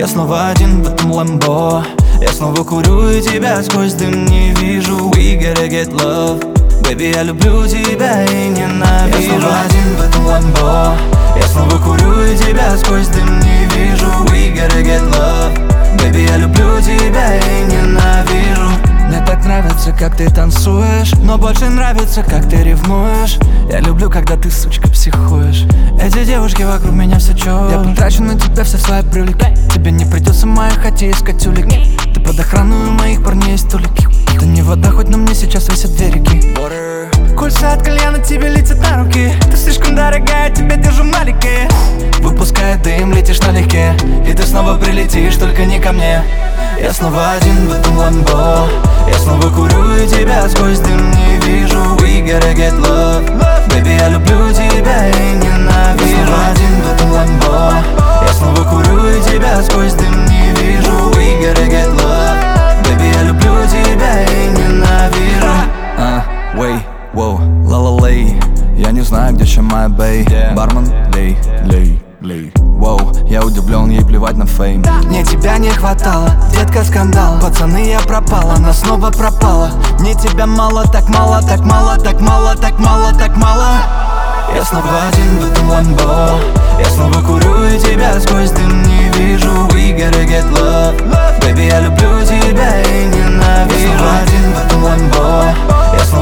Я снова один в этом ламбо. Я снова курю и тебя сквозь дым не вижу. We gotta get love. Baby, я люблю тебя и ненавижу. Я снова один в этом ламбо. Я снова курю и тебя сквозь дым не вижу. We gotta get love. Baby, я люблю тебя и ненавижу. Мне так нравится, как ты танцуешь, но больше нравится, как ты ревнуешь. Я люблю, когда ты, сучка, психуешь. Эти девушки вокруг меня все чё. Я потрачу на тебя все свои брюлики. Тебе не придется в моей хате искать улики. Ты под охраной, у моих парней есть столики. Это не вода, хоть на мне сейчас висят две реки. Кольца от кальяна тебе летят на руки. Ты слишком дорогая, тебя держу маленькие. Выпуская дым, летишь налегке. И ты снова прилетишь, только не ко мне. Я снова один в этом ламбо. Я снова курю и тебя сквозь дым не вижу. We gotta get love. Baby, я люблю тебя и ненавижу. Я снова один в этом ламбо. Я снова курю и тебя сквозь дым не вижу. We gotta get love. Baby, я люблю тебя и ненавижу. Wait, wow, ла-ла-лей. Я не знаю, где чем моя бэй. Бармен, лей, лей, лей. Воу, я удивлен, ей плевать на фейм. Мне тебя не хватало, детка, скандал. Пацаны, я пропала, она снова пропала. Мне тебя мало, так мало, так мало, так мало, так мало, так мало. Я снова один в этом ламбо. Я снова курю и тебя сквозь дым не вижу. We gotta get love. Baby, я люблю тебя и ненавижу. Я снова один в этом ламбо. Я снова